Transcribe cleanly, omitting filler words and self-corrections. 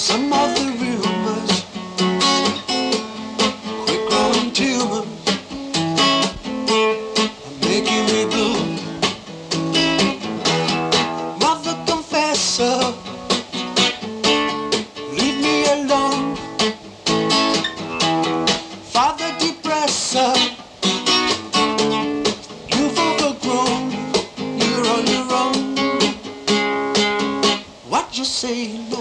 Some of the rumors, quick growing tumors, are making me blue. Mother confessor, leave me alone. Father depressor, you've overgrown, you're on your own. What you say?